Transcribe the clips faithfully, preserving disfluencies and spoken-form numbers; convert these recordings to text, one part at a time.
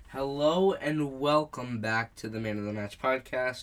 Hello and welcome back to the Man of the Match podcast.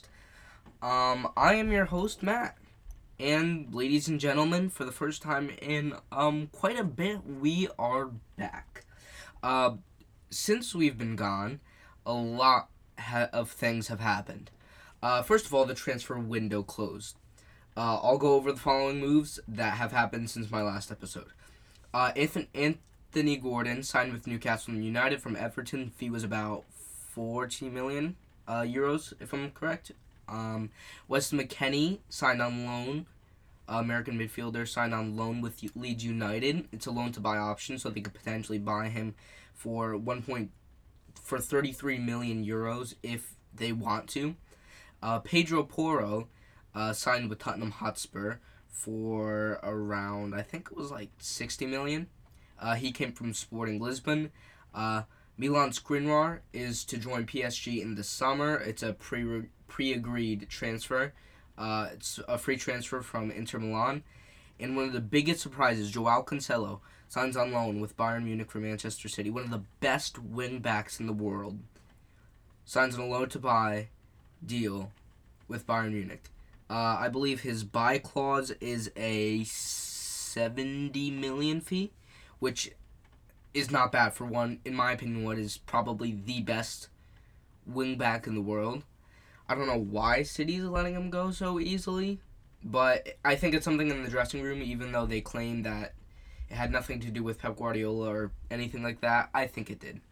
Um, I am your host Matt, and ladies and gentlemen, for the first time in um quite a bit, we are back. Uh, since we've been gone, a lot ha- of things have happened. Uh, first of all, the transfer window closed. Uh, I'll go over the following moves that have happened since my last episode. Uh, Anthony, Anthony Gordon signed with Newcastle United from Everton. Fee was about forty million uh, euros, if I'm correct. Um, Weston McKennie signed on loan. Uh, American midfielder signed on loan with Leeds United. It's a loan to buy option, so they could potentially buy him for one point for thirty-three million euros if they want to. Uh, Pedro Porro uh, signed with Tottenham Hotspur for around, I think it was like sixty million. Uh, he came from Sporting Lisbon. Uh, Milan Skriniar is to join P S G in the summer. It's a pre pre agreed transfer. Uh, it's a free transfer from Inter Milan. And one of the biggest surprises, Joao Cancelo signs on loan with Bayern Munich for Manchester City. One of the best wing backs in the world signs on a loan to buy deal with Bayern Munich. Uh, I believe his buy clause is a seventy million fee, which is not bad for one, in my opinion, what is probably the best wing back in the world. I don't know why City's letting him go so easily, but I think it's something in the dressing room, even though they claim that it had nothing to do with Pep Guardiola or anything like that. I think it did.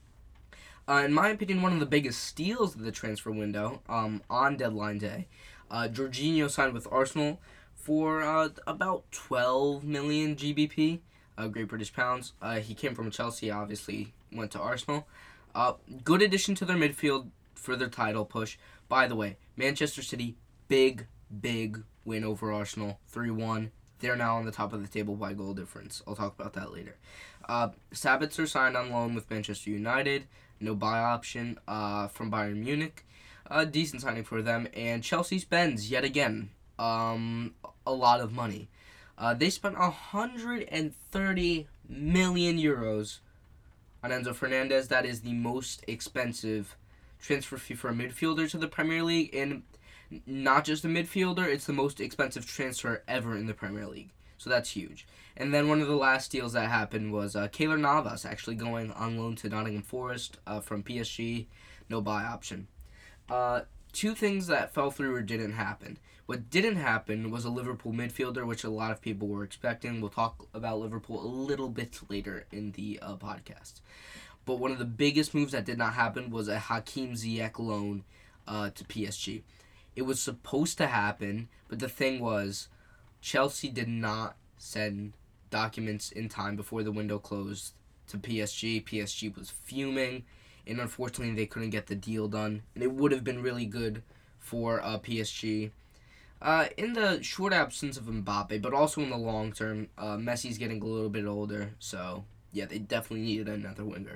Uh, in my opinion, one of the biggest steals of the transfer window um, on deadline day, uh, Jorginho signed with Arsenal for uh, about twelve million G B P, uh, Great British Pounds. Uh, he came from Chelsea, obviously went to Arsenal. Uh, good addition to their midfield for their title push. By the way, Manchester City, big, big win over Arsenal, three one. They're now on the top of the table by goal difference. I'll talk about that later. Uh, Sabitzer signed on loan with Manchester United. No buy option uh, from Bayern Munich. Uh, decent signing for them. And Chelsea spends, yet again, um, a lot of money. Uh, they spent one hundred thirty million euros on Enzo Fernandez. That is the most expensive transfer fee for a midfielder to the Premier League. And not just a midfielder, it's the most expensive transfer ever in the Premier League. So that's huge. And then one of the last deals that happened was uh, Keylor Navas actually going on loan to Nottingham Forest uh, from P S G. No buy option. Uh, two things that fell through or didn't happen. What didn't happen was a Liverpool midfielder, which a lot of people were expecting. We'll talk about Liverpool a little bit later in the uh, podcast. But one of the biggest moves that did not happen was a Hakim Ziyech loan uh, to P S G. It was supposed to happen, but the thing was, Chelsea did not send documents in time before the window closed to P S G. P S G was fuming, and unfortunately they couldn't get the deal done. And it would have been really good for uh, P S G. Uh, in the short absence of Mbappe, but also in the long term, uh, Messi's getting a little bit older, so yeah, they definitely needed another winger.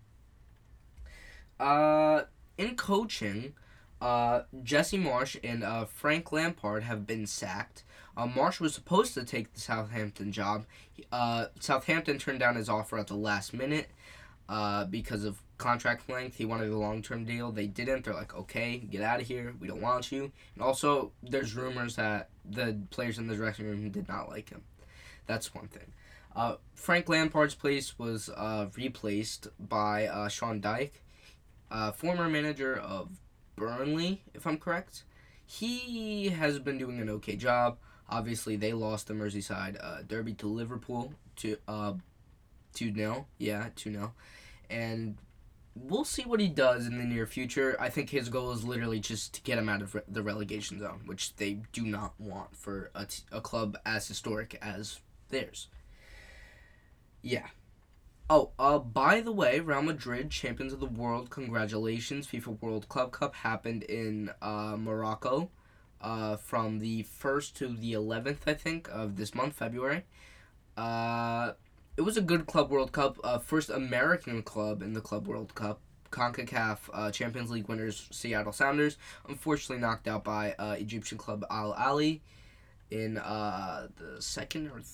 Uh, in coaching, uh, Jesse Marsch and uh, Frank Lampard have been sacked. Uh, Marsch was supposed to take the Southampton job. Uh, Southampton turned down his offer at the last minute uh, because of contract length. He wanted a long-term deal. They didn't. They're like, okay, get out of here. We don't want you. And also, there's rumors that the players in the dressing room did not like him. That's one thing. Uh, Frank Lampard's place was uh, replaced by uh, Sean Dyche, uh, former manager of Burnley, if I'm correct. He has been doing an okay job. Obviously, they lost the Merseyside uh, derby to Liverpool to uh, two nil. Yeah, two nil. And we'll see what he does in the near future. I think his goal is literally just to get him out of re- the relegation zone, which they do not want for a, t- a club as historic as theirs. Yeah. Oh, uh, by the way, Real Madrid, champions of the world, congratulations. FIFA World Club Cup happened in uh, Morocco uh, from the first to the eleventh, I think, of this month, February. Uh, it was a good Club World Cup. Uh, first American club in the Club World Cup. CONCACAF uh, Champions League winners, Seattle Sounders, unfortunately knocked out by uh, Egyptian club Al Ahly in uh, the second or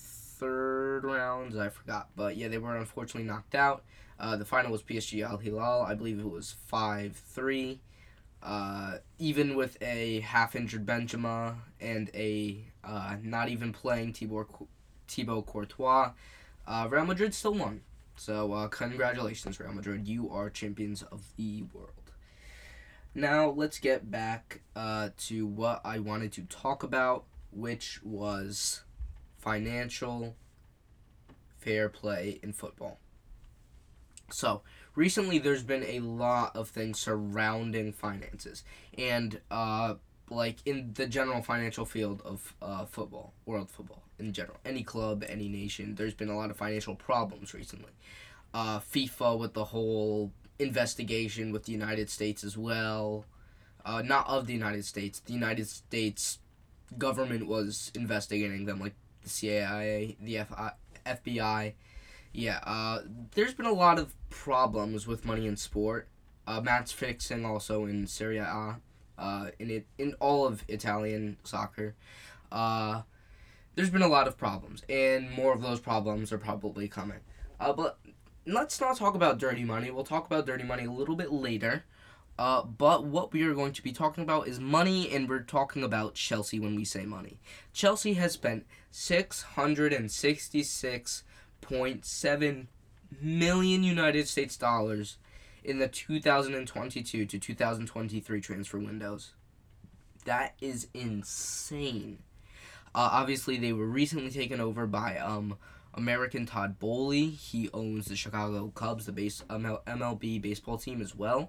third round. I forgot. But yeah, they were unfortunately knocked out. Uh, the final was P S G Al Hilal. I believe it was five three. Uh, even with a half-injured Benzema and a uh, not even playing Thibaut, Thibaut Courtois, uh, Real Madrid still won. So uh, congratulations, Real Madrid. You are champions of the world. Now let's get back uh, to what I wanted to talk about, which was financial fair play in football. So, recently there's been a lot of things surrounding finances. And, uh, like, in the general financial field of uh, football, world football in general, any club, any nation, there's been a lot of financial problems recently. Uh, FIFA with the whole investigation with the United States as well. Uh, not of the United States. The United States government was investigating them, like the C I A, the F B I. Yeah, uh, there's been a lot of problems with money in sport. Uh, match fixing also in Serie A, uh, in it in all of Italian soccer. Uh, there's been a lot of problems, and more of those problems are probably coming. Uh, but let's not talk about dirty money. We'll talk about dirty money a little bit later. Uh, but what we are going to be talking about is money, and we're talking about Chelsea when we say money. Chelsea has spent six hundred sixty-six point seven million United States dollars in the two thousand twenty-two to two thousand twenty-three transfer windows. That is insane. Uh, obviously, they were recently taken over by um American Todd Boehly. He owns the Chicago Cubs, the base M L B baseball team as well.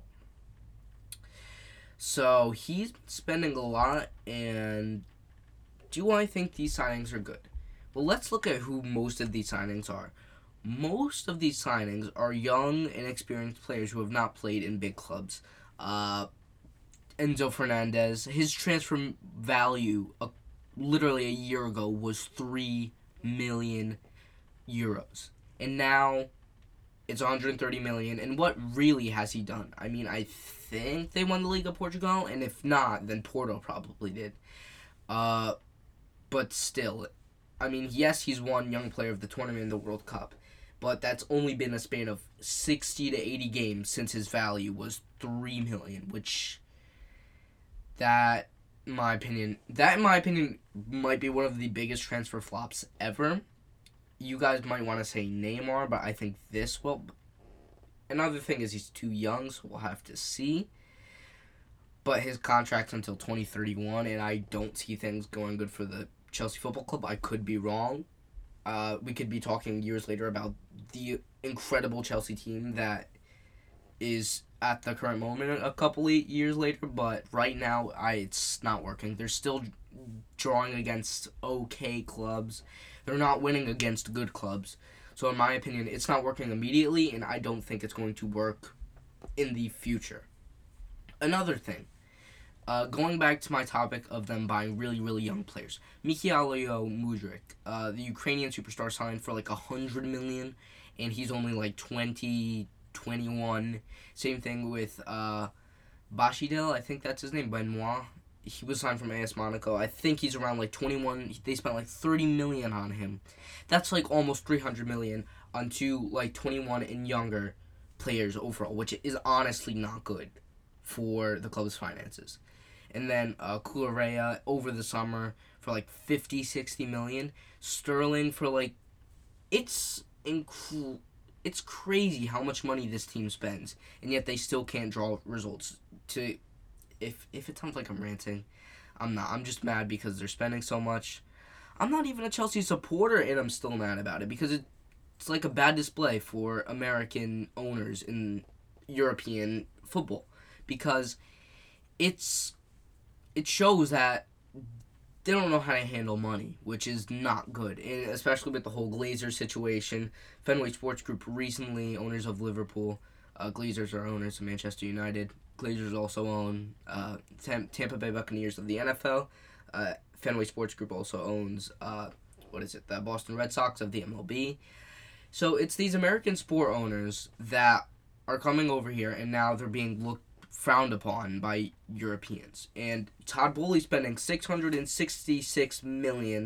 So he's spending a lot, and do I think these signings are good? Well, let's look at who most of these signings are. Most of these signings are young, inexperienced players who have not played in big clubs. Uh, Enzo Fernandez, his transfer value uh, literally a year ago was three million euros. And now it's one hundred thirty million. And what really has he done? I mean, I think they won the League of Portugal, and if not, then Porto probably did. Uh, but still, I mean, yes, he's won Young Player of the Tournament in the World Cup, but that's only been a span of sixty to eighty games since his value was three million, which that, in my opinion, that in my opinion might be one of the biggest transfer flops ever. You guys might want to say Neymar, but I think this will. Another thing is he's too young, so we'll have to see. But his contract's until twenty thirty-one, and I don't see things going good for the Chelsea Football Club. I could be wrong. Uh, we could be talking years later about the incredible Chelsea team that is at the current moment a couple of years later, but right now I it's not working. They're still drawing against okay clubs. They're not winning against good clubs. So in my opinion, it's not working immediately, and I don't think it's going to work in the future. Another thing, uh, going back to my topic of them buying really, really young players. Mikhailo Mudryk, uh, the Ukrainian superstar, signed for like one hundred million dollars, and he's only like twenty, twenty-one. Same thing with uh, Bashidel, I think that's his name, Benoit. He was signed from A S Monaco. I think he's around like twenty-one. They spent like thirty million dollars on him. That's like almost three hundred million dollars on two like twenty-one and younger players overall, which is honestly not good for the club's finances. And then uh, Kukurea over the summer for like fifty, sixty million. Sterling for like, it's inc- it's crazy how much money this team spends, and yet they still can't draw results. To if if it sounds like I'm ranting, I'm not. I'm just mad because they're spending so much. I'm not even a Chelsea supporter, and I'm still mad about it because it, it's like a bad display for American owners in European football, because it's it shows that they don't know how to handle money, which is not good, and especially with the whole Glazer situation. Fenway Sports Group recently, owners of Liverpool, uh, Glazers are owners of Manchester United. Glazers also own uh, Tam- Tampa Bay Buccaneers of the N F L. Uh, Fenway Sports Group also owns, uh, what is it, the Boston Red Sox of the M L B. So it's these American sport owners that are coming over here, and now they're being looked frowned upon by Europeans. And Todd Boehly spending six hundred sixty-six million dollars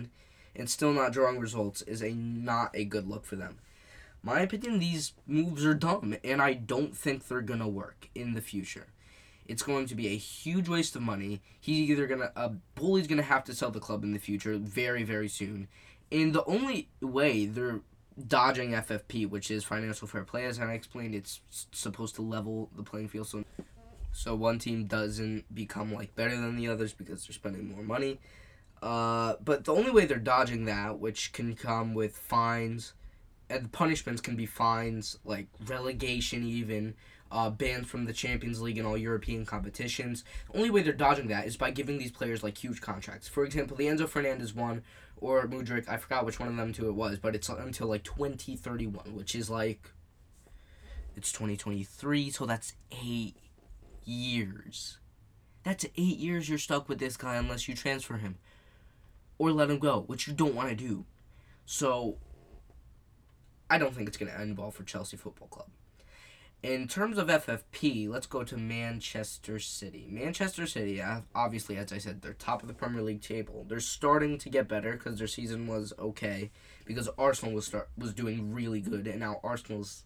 and still not drawing results is a not a good look for them. My opinion, these moves are dumb, and I don't think they're going to work in the future. It's going to be a huge waste of money. He's either going to, a bully's going to have to sell the club in the future very, very soon. And the only way they're dodging F F P, which is financial fair play, as I explained, it's supposed to level the playing field so, so one team doesn't become like better than the others because they're spending more money. Uh, but the only way they're dodging that, which can come with fines, and the punishments can be fines, like relegation even, uh, banned from the Champions League and all European competitions. The only way they're dodging that is by giving these players, like, huge contracts. For example, the Enzo Fernandez one, or Mudryk, I forgot which one of them two it was, but it's until, like, twenty thirty-one, which is, like, it's twenty twenty-three, so that's eight years. That's eight years you're stuck with this guy unless you transfer him. Or let him go, which you don't want to do. So I don't think it's going to end well for Chelsea Football Club. In terms of F F P, let's go to Manchester City. Manchester City, obviously, as I said, they're top of the Premier League table. They're starting to get better because their season was okay, because Arsenal was start was doing really good, and now Arsenal's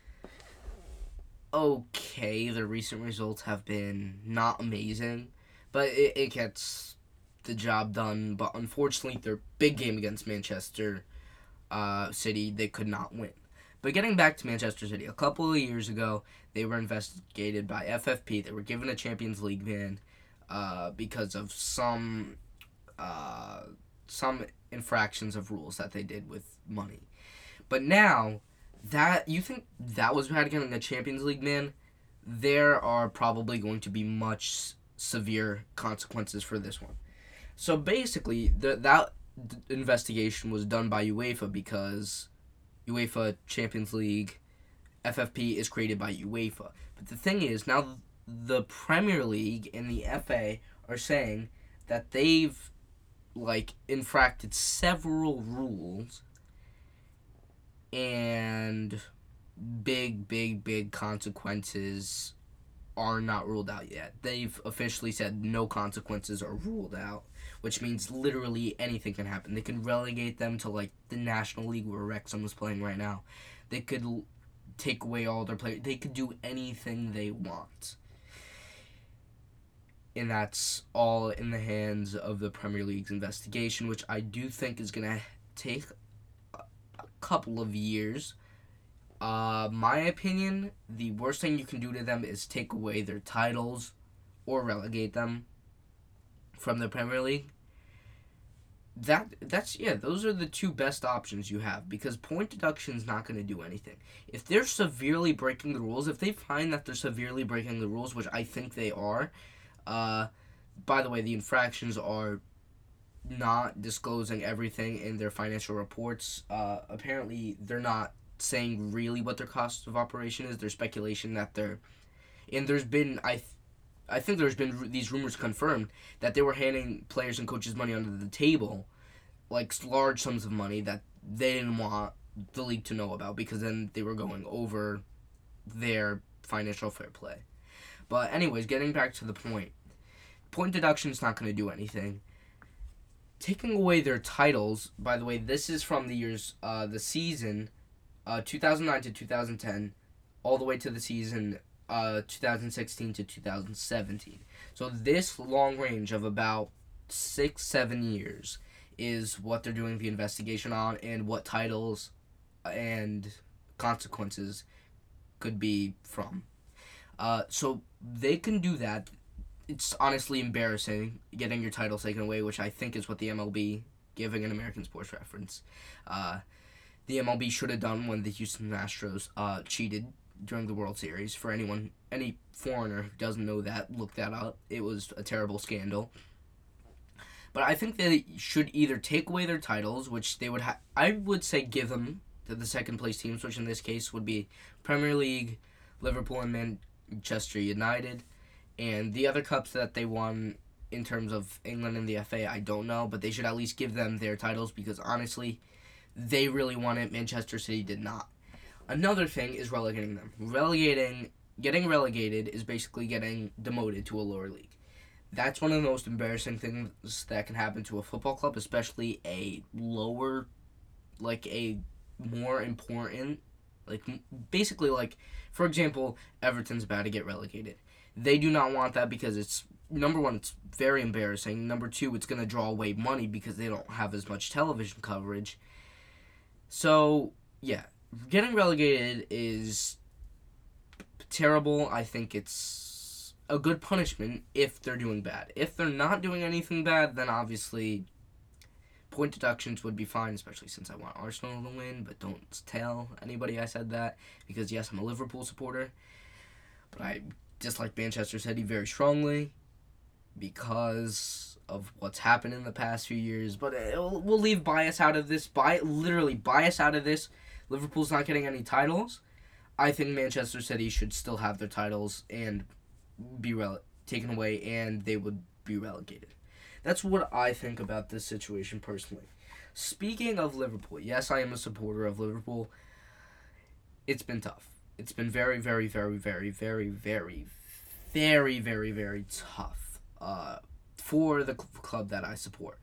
okay. Their recent results have been not amazing, but it, it gets the job done. But unfortunately, their big game against Manchester Uh, City, they could not win. But getting back to Manchester City, a couple of years ago, they were investigated by F F P. They were given a Champions League ban uh, because of some uh, some infractions of rules that they did with money. But now, that you think that was bad getting a Champions League ban? There are probably going to be much severe consequences for this one. So basically, the, that investigation was done by UEFA because UEFA Champions League, F F P is created by UEFA. But the thing is, now the Premier League and the F A are saying that they've, like, infracted several rules and big, big, big consequences are not ruled out yet. They've officially said no consequences are ruled out, which means literally anything can happen. They can relegate them to, like, the National League where Wrexham is playing right now. They could l- take away all their players. They could do anything they want. And that's all in the hands of the Premier League's investigation, which I do think is going to take a, a couple of years. Uh, my opinion, the worst thing you can do to them is take away their titles or relegate them from the Premier League. That that's yeah, those are the two best options you have, because point deduction is not going to do anything. If they're severely breaking the rules, if they find that they're severely breaking the rules, which I think they are, uh, by the way, the infractions are not disclosing everything in their financial reports. Uh, apparently, they're not saying really what their cost of operation is. There's speculation that they're, and there's been I, th- I think there's been r- these rumors confirmed that they were handing players and coaches money under the table, like large sums of money that they didn't want the league to know about, because then they were going over their financial fair play. But anyways, getting back to the point, point deduction is not going to do anything. Taking away their titles, by the way, this is from the years, uh, the season. Uh, two thousand nine to two thousand ten, all the way to the season uh, two thousand sixteen to two thousand seventeen. So this long range of about six, seven years is what they're doing the investigation on, and what titles and consequences could be from. Uh, so they can do that. It's honestly embarrassing getting your title taken away, which I think is what the M L B, giving an American sports reference, uh, the M L B should have done when the Houston Astros uh, cheated during the World Series. For anyone, any foreigner who doesn't know that, look that up. It was a terrible scandal. But I think they should either take away their titles, which they would have, I would say give them to the second place teams, which in this case would be Premier League, Liverpool, and Manchester United. And the other cups that they won in terms of England and the F A, I don't know, but they should at least give them their titles, because honestly, they really won it. Manchester City did not. Another thing is relegating them. Relegating, getting relegated is basically getting demoted to a lower league. That's one of the most embarrassing things that can happen to a football club, especially a lower, like a more important, like basically like, for example, Everton's about to get relegated. They do not want that because it's, number one, it's very embarrassing. Number two, it's going to draw away money because they don't have as much television coverage. So, yeah, getting relegated is terrible. I think it's a good punishment if they're doing bad. If they're not doing anything bad, then obviously point deductions would be fine, especially since I want Arsenal to win, but don't tell anybody I said that, because yes, I'm a Liverpool supporter, but I dislike Manchester City very strongly because of what's happened in the past few years, but we'll leave bias out of this, Bi- literally bias out of this. Liverpool's not getting any titles. I think Manchester City should still have their titles and be rele- taken away, and they would be relegated. That's what I think about this situation personally. Speaking of Liverpool, yes, I am a supporter of Liverpool. It's been tough. It's been very, very, very, very, very, very, very, very, very tough uh, for the club that I support.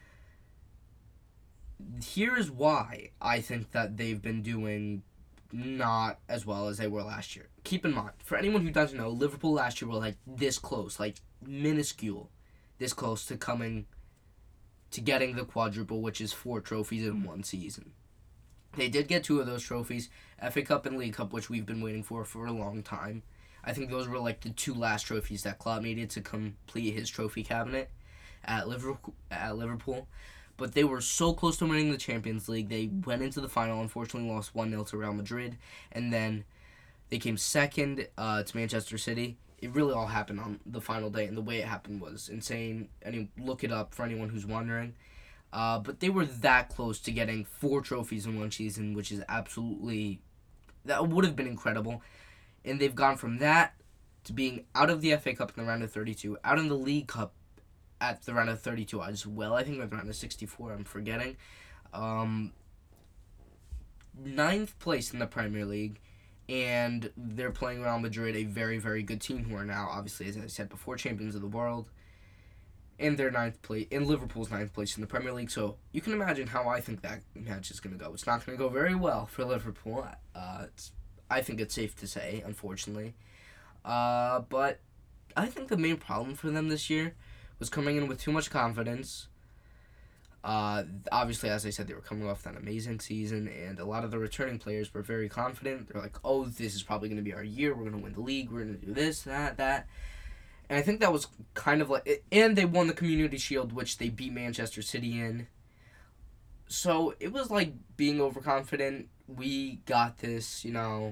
Here's why I think that they've been doing not as well as they were last year. Keep in mind, for anyone who doesn't know, Liverpool last year were like this close, like minuscule, this close to coming to getting the quadruple, which is four trophies in one season. They did get two of those trophies, F A Cup and League Cup, which we've been waiting for for a long time. I think those were like the two last trophies that Klopp needed to complete his trophy cabinet at Liverpool. At Liverpool. But they were so close to winning the Champions League. They went into the final, unfortunately lost one nil to Real Madrid, and then they came second uh, to Manchester City. It really all happened on the final day, and the way it happened was insane. Any look it up for anyone who's wondering. Uh, but they were that close to getting four trophies in one season, which is absolutely, that would have been incredible. And they've gone from that to being out of the F A Cup in the round of thirty-two, out in the League Cup at the round of thirty-two as well. I think at the round of sixty-four, I'm forgetting. Um, ninth place in the Premier League, and they're playing Real Madrid, a very, very good team who are now, obviously, as I said before, champions of the world. And they're ninth place, and Liverpool's ninth place in the Premier League. So you can imagine how I think that match is going to go. It's not going to go very well for Liverpool. Uh, it's, I think it's safe to say, unfortunately. Uh, but I think the main problem for them this year was coming in with too much confidence. Uh, obviously, as I said, they were coming off that amazing season, and a lot of the returning players were very confident. They're like, oh, this is probably going to be our year. We're going to win the league. We're going to do this, that, that. And I think that was kind of like... And they won the Community Shield, which they beat Manchester City in. So it was like being overconfident. We got this, you know.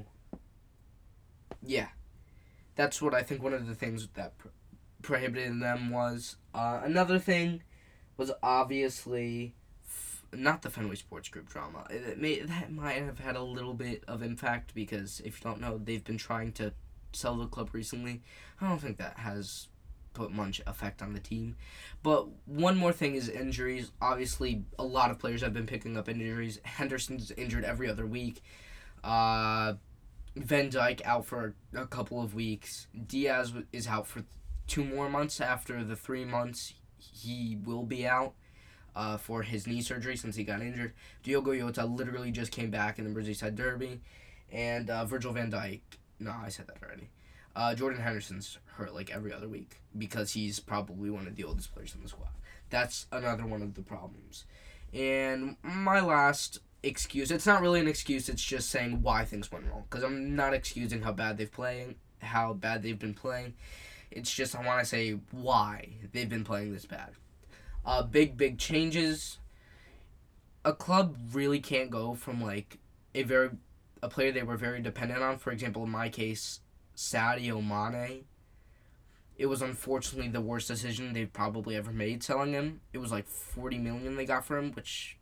Yeah. That's what I think one of the things that pro- prohibited them was. Uh, another thing was obviously... F- not the Fenway Sports Group drama. It may, that might have had a little bit of impact because, if you don't know, they've been trying to sell the club recently. I don't think that has put much effect on the team. But one more thing is injuries. Obviously, a lot of players have been picking up injuries. Henderson's injured every other week. Uh, Van Dijk out for a couple of weeks. Diaz is out for two more months after the three months he will be out uh, for his knee surgery since he got injured. Diogo Jota literally just came back in the Merseyside Derby. And uh, Virgil van Dijk... No, I said that already. Uh, Jordan Henderson's hurt like every other week because he's probably one of the oldest players in the squad. That's another one of the problems. And my last excuse, it's not really an excuse, it's just saying why things went wrong. Because I'm not excusing how bad they've playing, how bad they've been playing. It's just I want to say why they've been playing this bad. Uh, big, big changes. A club really can't go from like a very... a player they were very dependent on. For example, in my case, Sadio Mane. It was unfortunately the worst decision they've probably ever made selling him. It was like forty million dollars they got for him, which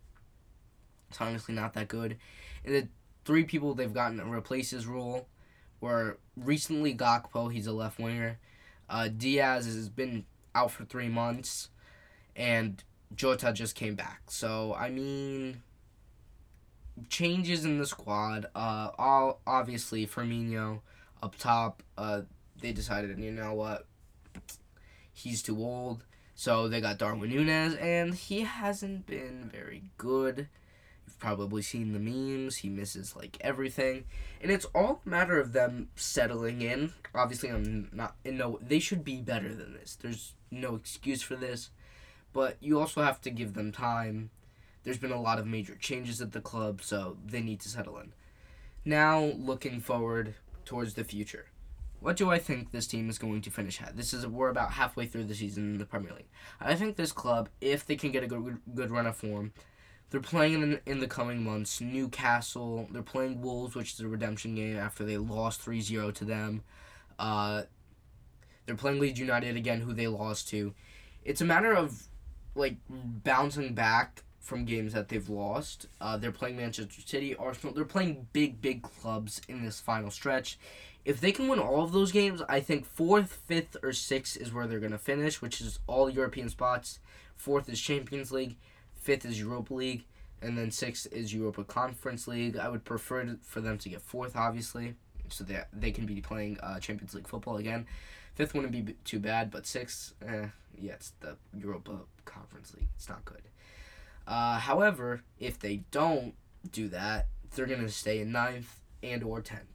is honestly not that good. And the three people they've gotten to replace his role were recently Gakpo, he's a left winger. Uh, Diaz has been out for three months. And Jota just came back. So, I mean... changes in the squad. Uh, all obviously Firmino up top. Uh, they decided, you know what, he's too old. So they got Darwin Núñez, and he hasn't been very good. You've probably seen the memes. He misses, like, everything. And it's all a matter of them settling in. Obviously, I'm not... in no, they should be better than this. There's no excuse for this. But you also have to give them time. There's been a lot of major changes at the club, so they need to settle in. Now, looking forward towards the future. What do I think this team is going to finish at? This is we're about halfway through the season in the Premier League. I think this club, if they can get a good good run of form, they're playing in in the coming months. Newcastle, they're playing Wolves, which is a redemption game after they lost three zero to them. Uh, they're playing Leeds United again, who they lost to. It's a matter of like bouncing back from games that they've lost. Uh, they're playing Manchester City, Arsenal. They're playing big, big clubs in this final stretch. If they can win all of those games, I think fourth, fifth, or sixth is where they're going to finish, which is all European spots. Fourth is Champions League, fifth is Europa League, and then sixth is Europa Conference League. I would prefer to, for them to get fourth, obviously, so that they can be playing uh, Champions League football again. Fifth wouldn't be too bad, but sixth, eh, yeah, it's the Europa Conference League. It's not good. Uh, however, if they don't do that, they're going to stay in ninth and or tenth.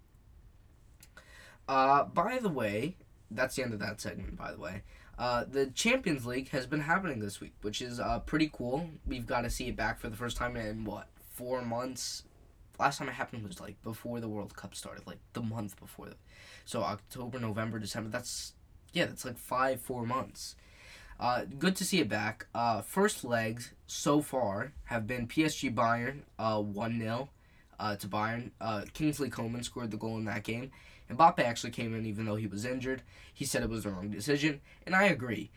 Uh, by the way, that's the end of that segment, by the way. Uh, the Champions League has been happening this week, which is uh, pretty cool. We've got to see it back for the first time in, what, four months? Last time it happened was, like, before the World Cup started, like, the month before. The, so October, November, December, that's, yeah, that's like five, four months. Uh, good to see it back. Uh, first legs so far have been P S G Bayern, uh, one nil uh, to Bayern. Uh, Kingsley Coman scored the goal in that game. Mbappe actually came in even though he was injured. He said it was the wrong decision, and I agree.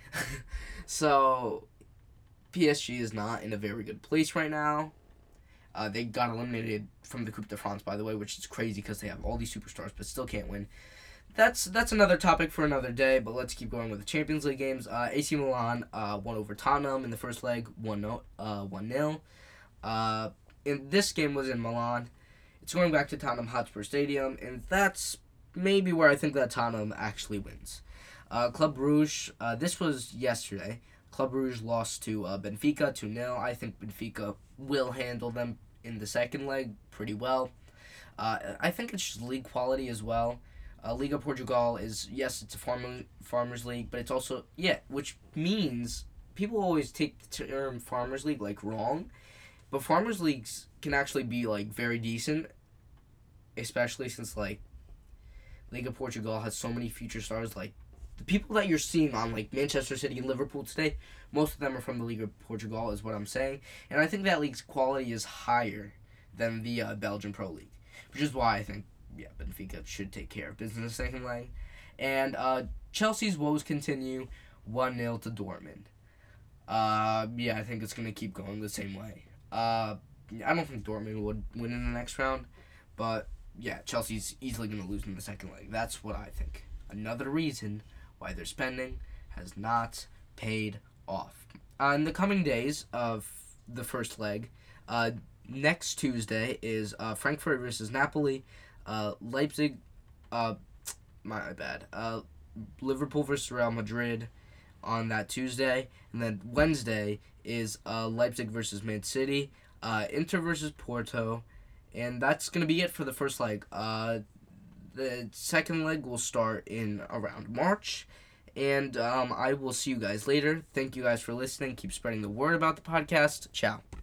So, P S G is not in a very good place right now. Uh, they got eliminated from the Coupe de France, by the way, which is crazy because they have all these superstars but still can't win. That's that's another topic for another day, but let's keep going with the Champions League games. Uh, A C Milan uh, won over Tottenham in the first leg, one nil. Uh, one nil. Uh, and this game was in Milan. It's going back to Tottenham Hotspur Stadium, and that's maybe where I think that Tottenham actually wins. Uh, Club Brugge, uh, this was yesterday. Club Brugge lost to uh, Benfica two nil. I think Benfica will handle them in the second leg pretty well. Uh, I think it's just league quality as well. Uh, Liga Portugal is, yes, it's a farmer, farmers league, but it's also, yeah, which means people always take the term farmers league, like, wrong. But farmers leagues can actually be, like, very decent, especially since, like, Liga Portugal has so many future stars. Like, the people that you're seeing on, like, Manchester City and Liverpool today, most of them are from the Liga Portugal, is what I'm saying. And I think that league's quality is higher than the uh, Belgian Pro League, which is why I think, yeah, Benfica should take care of business in the second leg. And uh, Chelsea's woes continue, one nil to Dortmund. Uh, yeah, I think it's going to keep going the same way. Uh, I don't think Dortmund would win in the next round, but yeah, Chelsea's easily going to lose in the second leg. That's what I think. Another reason why their spending has not paid off. Uh, in the coming days of the first leg, uh, next Tuesday is uh, Frankfurt versus Napoli. Uh, Leipzig, uh, my bad, uh, Liverpool versus Real Madrid on that Tuesday, and then Wednesday is uh, Leipzig versus Man City, uh, Inter versus Porto, and that's going to be it for the first leg. Uh, the second leg will start in around March, and um, I will see you guys later. Thank you guys for listening. Keep spreading the word about the podcast. Ciao.